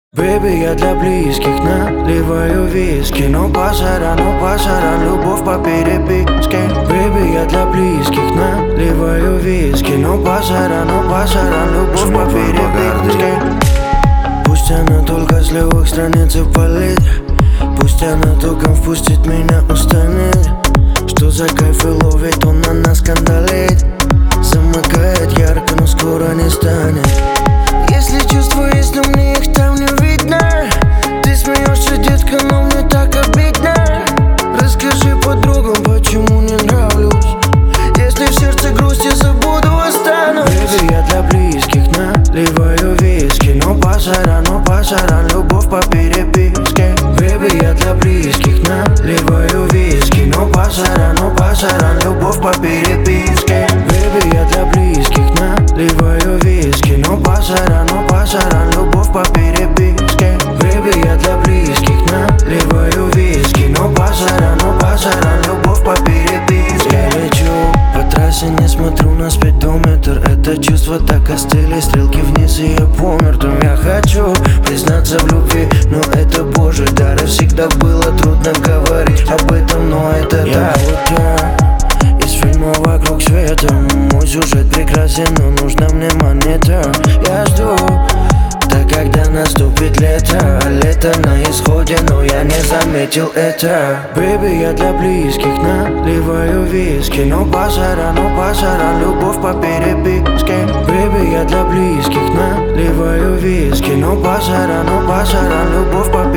Бэйби, я для близких наливаю виски. Но пасаран, любовь по переписке. Бэйби, я для близких наливаю виски. Но пасаран, любовь по переписке. Пусть она только с левых страниц в палитре. Пусть она током впустит меня, устанет. Что за кайф и ловит, он на нас скандалит. Замыкает ярко, но скоро не станет. Если чувства есть, но мне их там не видно. Ты смеешься, детка, но мне так обидно. Расскажи подругам, почему не нравлюсь. Если в сердце грусть, я забуду, останусь. Бэйби, я для близких наливаю виски. Но пасаран, любовь по переписке. Бэйби, я для близких наливаю виски. Но пасаран, любовь по переписке. Бэйби, я для близких наливаю виски. Но пасаран, любовь по переписке. Бэйби, я для близких наливаю виски. Но пасаран, любовь по переписке. Я лечу по трассе, не смотрю на спидометр. Это чувство так остыли, стрелки вниз, и я помертвым. Я хочу признаться в любви, но это божий дар. И всегда было трудно говорить об этом, но это я будто из фильма «Вокруг света». Мой сюжет прекрасен, но нужна мне монета. Я жду, да когда наступит лето. Лето на исходе, но я не заметил это. Бэйби, я для близких наливаю виски. Но пасаран, любовь по переписке. Бэйби, я для близких наливаю виски. Но пасаран, любовь по